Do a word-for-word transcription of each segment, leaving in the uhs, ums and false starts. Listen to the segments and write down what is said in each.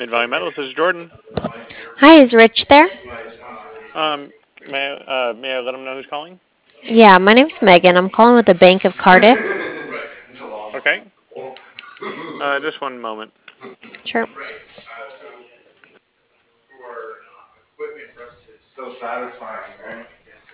Mid-Valley Metals. This is Jordan. Hi, is Rich there? Um, may I, uh, may I let him know who's calling? Yeah, my name's Megan. I'm calling with the Bank of Cardiff. Okay. Uh, just one moment. Sure. So satisfying, right?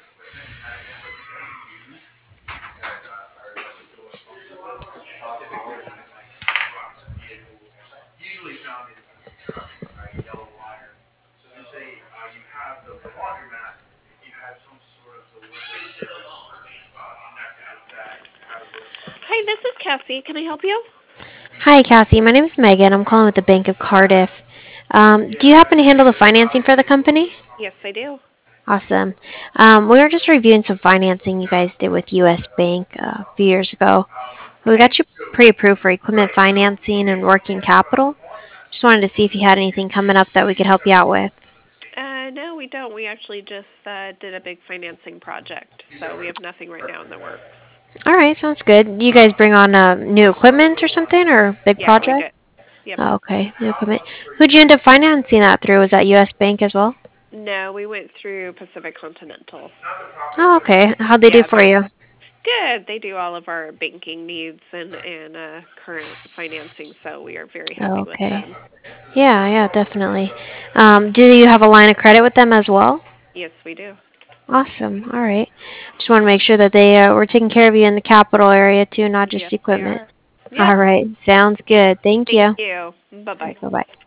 Hi, this is Cassie. Can I help you? Hi, Cassie. My name's Megan. I'm calling with the Bank of Cardiff. Um, do you happen to handle the financing for the company? Yes, I do. Awesome. Um, we were just reviewing some financing you guys did with U S. Bank uh, a few years ago. We Okay. got you pre-approved for equipment financing and working capital. Just wanted to see if you had anything coming up that we could help you out with. Uh, no, we don't. We actually just uh, did a big financing project, so we have nothing right now in the works. All right, sounds good. You guys bring on uh, new equipment or something, or big Yeah, we project? did. Yep. Oh, okay, new equipment. Who'd you end up financing that through? Was that U S. Bank as well? No, we went through Pacific Continental. Oh, okay. How'd they do Yeah, for they're you? good. They do all of our banking needs and and uh, current financing, so we are very happy with Okay. them. Yeah, yeah, definitely. Um, do you have a line of credit with them as well? Yes, we do. Awesome. All right. Just want to make sure that they uh, were taking care of you in the capital area too, not just Yes, they equipment. are. Yep. All right. Sounds good. Thank Thank you. you. Bye bye. Bye bye.